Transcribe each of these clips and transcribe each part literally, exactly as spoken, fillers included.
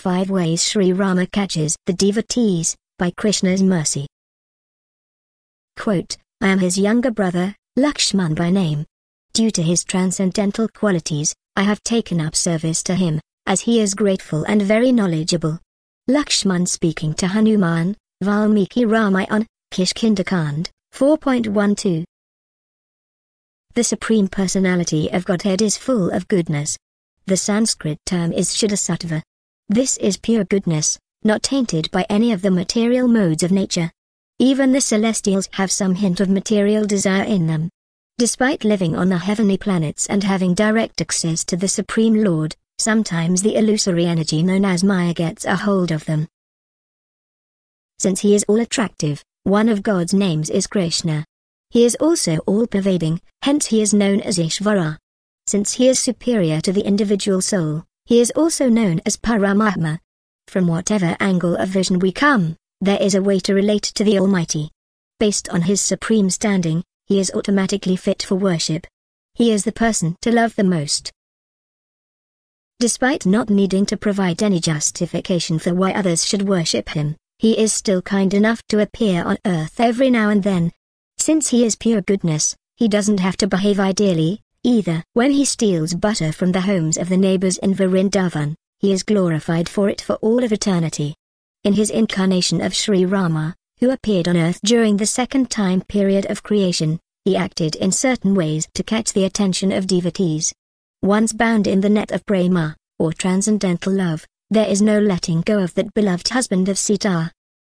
Five Ways Sri Rama Catches the Devotees, by Krishna's Mercy. Quote, I am his younger brother, Lakshman by name. Due to his transcendental qualities, I have taken up service to him, as he is grateful and very knowledgeable. Lakshman speaking to Hanuman, Valmiki Ramayana, Kishkindakand, four point twelve. The Supreme Personality of Godhead is full of goodness. The Sanskrit term is Shuddhasattva. This is pure goodness, not tainted by any of the material modes of nature. Even the celestials have some hint of material desire in them. Despite living on the heavenly planets and having direct access to the Supreme Lord, sometimes the illusory energy known as Maya gets a hold of them. Since he is all-attractive, one of God's names is Krishna. He is also all-pervading, hence he is known as Ishvara. Since he is superior to the individual soul, he is also known as Paramatma. From whatever angle of vision we come, there is a way to relate to the Almighty. Based on his supreme standing, he is automatically fit for worship. He is the person to love the most. Despite not needing to provide any justification for why others should worship him, he is still kind enough to appear on earth every now and then. Since he is pure goodness, he doesn't have to behave ideally, either. When he steals butter from the homes of the neighbors in Vrindavan, he is glorified for it for all of eternity. In his incarnation of Sri Rama, who appeared on earth during the second time period of creation, he acted in certain ways to catch the attention of devotees. Once bound in the net of prema, or transcendental love, there is no letting go of that beloved husband of Sita.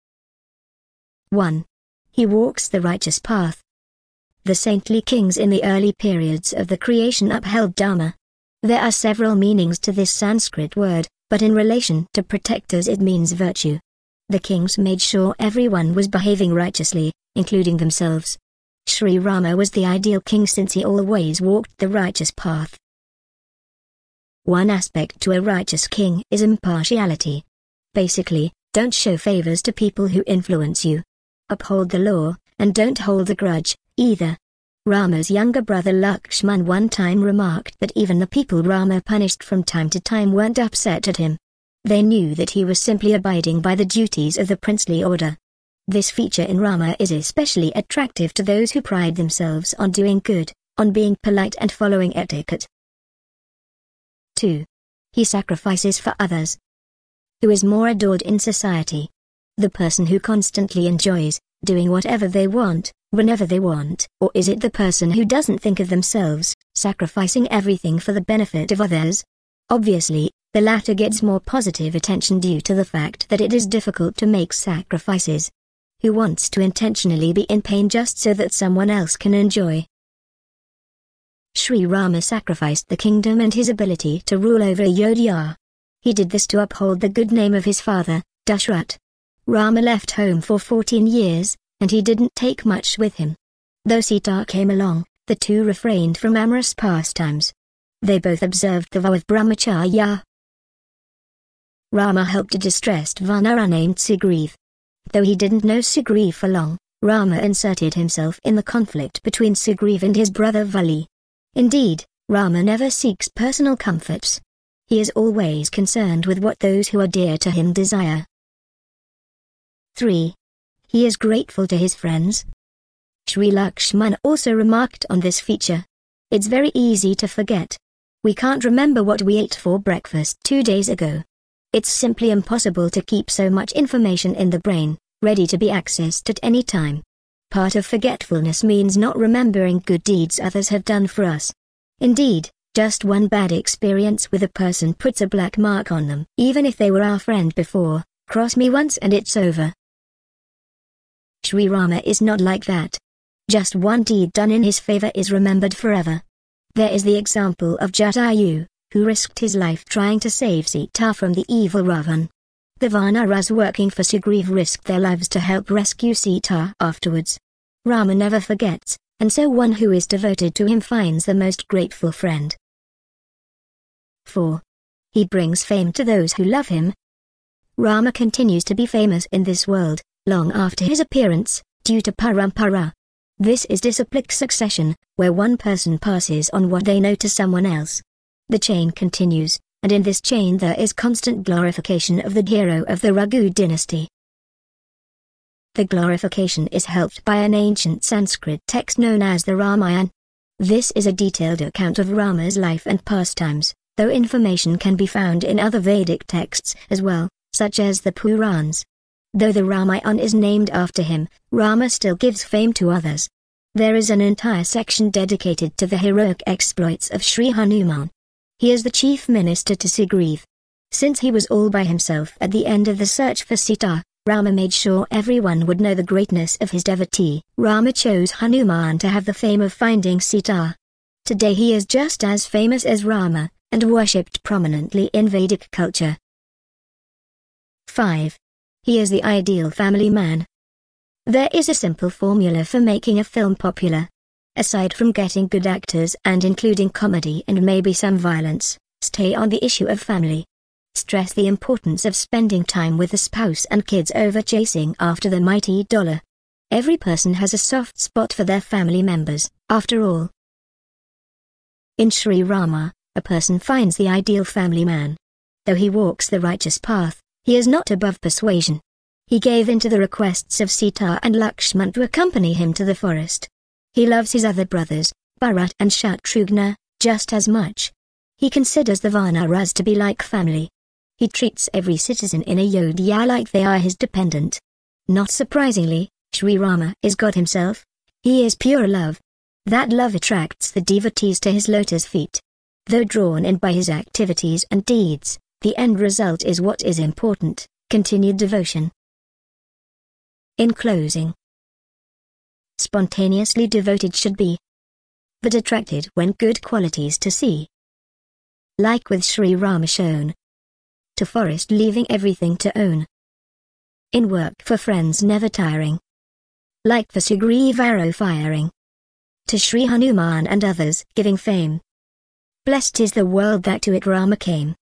one. He walks the righteous path. The saintly kings in the early periods of the creation upheld Dharma. There are several meanings to this Sanskrit word, but in relation to protectors it means virtue. The kings made sure everyone was behaving righteously, including themselves. Sri Rama was the ideal king since he always walked the righteous path. One aspect to a righteous king is impartiality. Basically, don't show favors to people who influence you. Uphold the law, and don't hold a grudge, either. Rama's younger brother Lakshman one time remarked that even the people Rama punished from time to time weren't upset at him. They knew that he was simply abiding by the duties of the princely order. This feature in Rama is especially attractive to those who pride themselves on doing good, on being polite and following etiquette. two. He sacrifices for others. Who is more adored in society? The person who constantly enjoys doing whatever they want, whenever they want, or is it the person who doesn't think of themselves, sacrificing everything for the benefit of others? Obviously, the latter gets more positive attention due to the fact that it is difficult to make sacrifices. Who wants to intentionally be in pain just so that someone else can enjoy? Sri Rama sacrificed the kingdom and his ability to rule over Ayodhya. He did this to uphold the good name of his father, Dashrath. Rama left home for fourteen years, and he didn't take much with him. Though Sita came along, the two refrained from amorous pastimes. They both observed the vow of brahmacharya. Rama helped a distressed Vanara named Sugriv. Though he didn't know Sugriv for long, Rama inserted himself in the conflict between Sugriv and his brother Vali. Indeed, Rama never seeks personal comforts. He is always concerned with what those who are dear to him desire. three. He is grateful to his friends. Sri Lakshman also remarked on this feature. It's very easy to forget. We can't remember what we ate for breakfast two days ago. It's simply impossible to keep so much information in the brain, ready to be accessed at any time. Part of forgetfulness means not remembering good deeds others have done for us. Indeed, just one bad experience with a person puts a black mark on them. Even if they were our friend before, cross me once and it's over. Sri Rama is not like that. Just one deed done in his favor is remembered forever. There is the example of Jatayu, who risked his life trying to save Sita from the evil Ravan. The Vanaras working for Sugriv risked their lives to help rescue Sita afterwards. Rama never forgets, and so one who is devoted to him finds the most grateful friend. four. He brings fame to those who love him. Rama continues to be famous in this world, long after his appearance, due to parampara. This is disciplic succession, where one person passes on what they know to someone else. The chain continues, and in this chain there is constant glorification of the hero of the Raghu dynasty. The glorification is helped by an ancient Sanskrit text known as the Ramayana. This is a detailed account of Rama's life and pastimes, though information can be found in other Vedic texts as well, such as the Purans. Though the Ramayana is named after him, Rama still gives fame to others. There is an entire section dedicated to the heroic exploits of Sri Hanuman. He is the chief minister to Sugriva. Since he was all by himself at the end of the search for Sita, Rama made sure everyone would know the greatness of his devotee. Rama chose Hanuman to have the fame of finding Sita. Today he is just as famous as Rama, and worshipped prominently in Vedic culture. five. He is the ideal family man. There is a simple formula for making a film popular. Aside from getting good actors and including comedy and maybe some violence, stay on the issue of family. Stress the importance of spending time with the spouse and kids over chasing after the mighty dollar. Every person has a soft spot for their family members, after all. In Sri Rama, a person finds the ideal family man. Though he walks the righteous path, he is not above persuasion. He gave in to the requests of Sita and Lakshman to accompany him to the forest. He loves his other brothers, Bharat and Shatrughna, just as much. He considers the Vanaras to be like family. He treats every citizen in Ayodhya like they are his dependent. Not surprisingly, Sri Rama is God himself. He is pure love. That love attracts the devotees to his lotus feet. Though drawn in by his activities and deeds, the end result is what is important, continued devotion. In closing, spontaneously devoted should be, but attracted when good qualities to see. Like with Sri Rama shown. To forest leaving everything to own. In work for friends never tiring. Like for Sugriva arrow firing. To Sri Hanuman and others giving fame. Blessed is the world that to it Rama came.